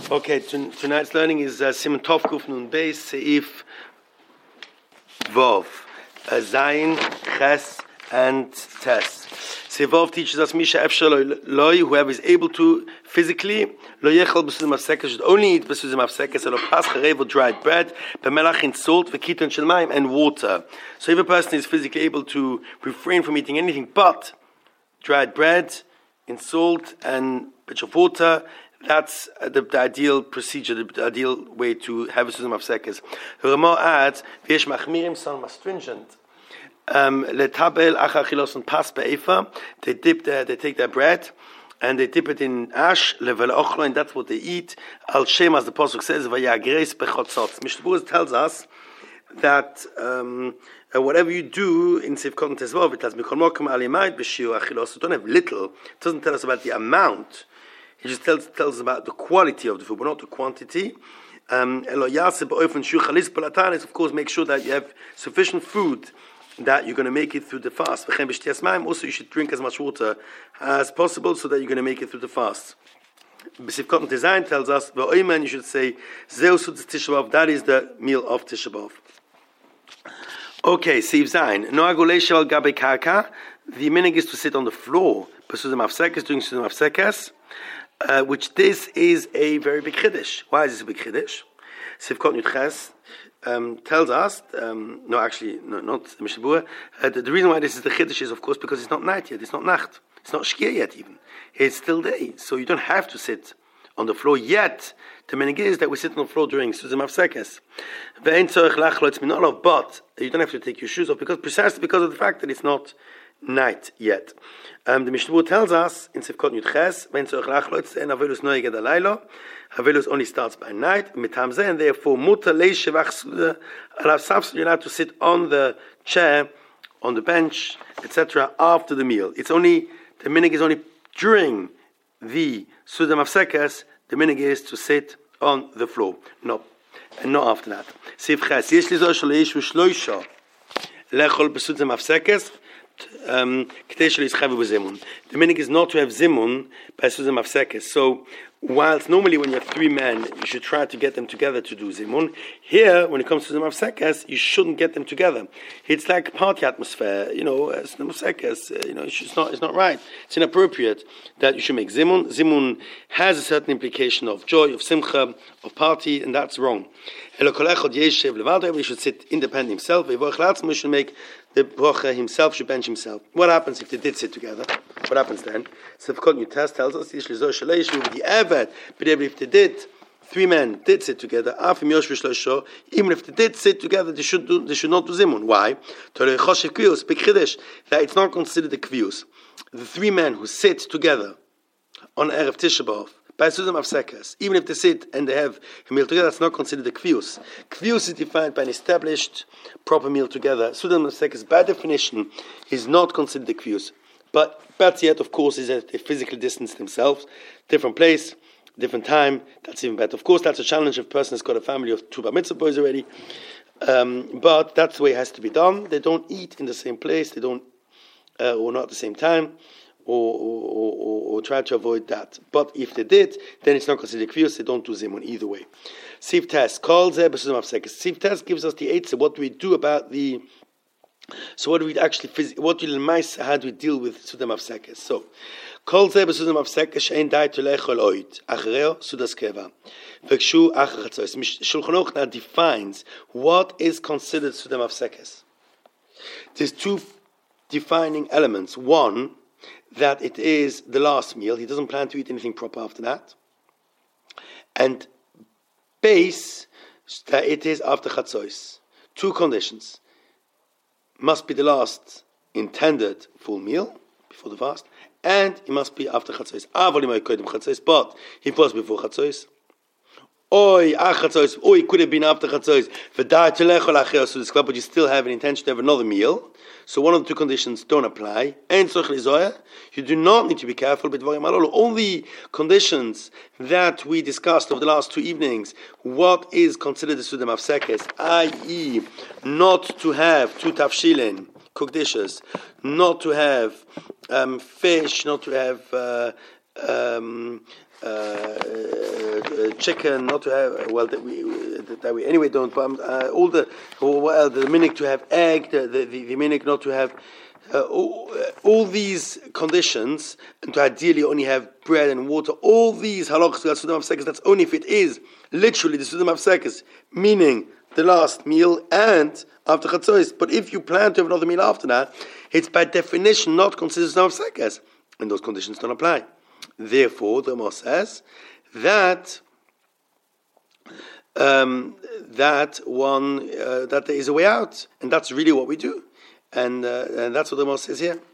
Okay, tonight's learning is Siman Tov Kuf Nun Beis Seif Vov, Zayin, Ches, and Tes. Vov teaches us Misha Efshel Loi, whoever is able to physically, Lo Yechal B'Sudim Avsekes, should only eat B'Sudim Avsekes, Elo Pas Charev, dried bread, B'Melach in salt, V'Kiton Shel Mayim, and water. So if a person is physically able to refrain from eating anything but dried bread, in salt, and a bit of water, that's the ideal procedure, the ideal way to have a Suzim Avsekes. The Ramah adds, V'yesh machmirim, some are stringent. Letabel achar chilos and pas be'efa. They take their bread and they dip it in ash, level ochlo, and that's what they eat. Al shem, as the pasuk says, vayagres bechotzot. Mishnah Berurah tells us that whatever you do in Sivkot Tezvav, it has mikol mokum alimayit b'shiur achilos. You don't have little. It doesn't tell us about the amount. He just tells us about the quality of the food, but not the quantity. Is of course make sure that you have sufficient food that you're going to make it through the fast. Also, you should drink as much water as possible so that you're going to make it through the fast. Sivkot Design tells us, you should say, that is the meal of Tisha B'Av. Okay, Siv Zayin. The minhag is to sit on the floor. Doing Suzim Avsekes. Which this is a very big chiddush. Why is this a big chiddush? Sivkot Yudches tells us, not Mishnah Berurah. The reason why this is the chiddush is, of course, because it's not night yet. It's not nacht. It's not shkia yet even. It's still day. So you don't have to sit on the floor yet. The minhag is that we sit on the floor during Suzim Avsekes. But you don't have to take your shoes off precisely because of the fact that it's not night yet. The Mishnah Berurah tells us in Sivkot Yudches, when tzorich lachlotz and avelus noeged alaylo, avelus only starts by night, mitam zeh, and therefore mutar leishevach suda alav safsud. You're allowed to sit on the chair, on the bench, etc. after the meal. It's only the minhag is only during the Suzim Avsekes. The minhag is to sit on the floor, and not after that. Siv Ches yesh lizor shleish v'shloisha lechol b'Suzim Avsekes. The minhag is not to have zimun by Suzim Avsekes. So, whilst normally when you have three men, you should try to get them together to do zimun. Here, when it comes to Suzim Avsekes, you shouldn't get them together. It's like party atmosphere, Suzim Avsekes. It's not right. It's inappropriate that you should make zimun. Zimun has a certain implication of joy, of simcha, of party, and that's wrong. Everybody should sit independent himself. He should make the brocha himself, should bench himself. What happens if they did sit together? What happens then? Sivkot Yudches tells us, but if they did, three men did sit together, even if they did sit together, they should not do zimun. Why? That it's not considered a kvius. The three men who sit together on Erev Tisha B'Av, by Suzim Avsekes, even if they sit and they have a meal together, that's not considered a kvius. Kvius is defined by an established proper meal together. Suzim Avsekes, by definition, is not considered a kvius. But yet, of course, is that they physically distance themselves, different place, different time. That's even better. Of course, that's a challenge if a person has got a family of 2 bar mitzvah boys already. But that's the way it has to be done. They don't eat in the same place. They don't, or not at the same time. Or try to avoid that. But if they did, then it's not considered kvius. They don't do zimun either way. Siv Tes calls there b'Suzim Avsekes. Siv Tes gives us the eitzah. What do we do about the? So what do we actually? What do how do we deal with Suzim Avsekes? So calls there b'Suzim Avsekes she'en dai to lechol oid achreo sudas keva v'kshu achar chatzos. Shulchan Aruch now defines what is considered Suzim Avsekes. There's two defining elements. One, that it is the last meal. He doesn't plan to eat anything proper after that. And base, that it is after Chatzos. 2 conditions. Must be the last intended full meal, before the fast, and it must be after Chatzos. But if it was before Chatzos, it could have been after Chatzos, but you still have an intention to have another meal. So one of the 2 conditions don't apply. You do not need to be careful. But only conditions that we discussed over the last 2 evenings, what is considered the Suzim Avsekes, i.e. not to have 2 tafshilin, cooked dishes, not to have fish, not to have chicken, not to have that we anyway don't. But the minhag to have egg, the minhag not to have all these conditions, and to ideally only have bread and water. All these halachas that's Sudam Hafsekes. That's only if it is literally the Sudam Hafsekes, meaning the last meal and after Chatzos. But if you plan to have another meal after that, it's by definition not considered Sudam Hafsekes, and those conditions don't apply. Therefore, the Rama says that that there is a way out, and that's really what we do, and that's what the Rama says here.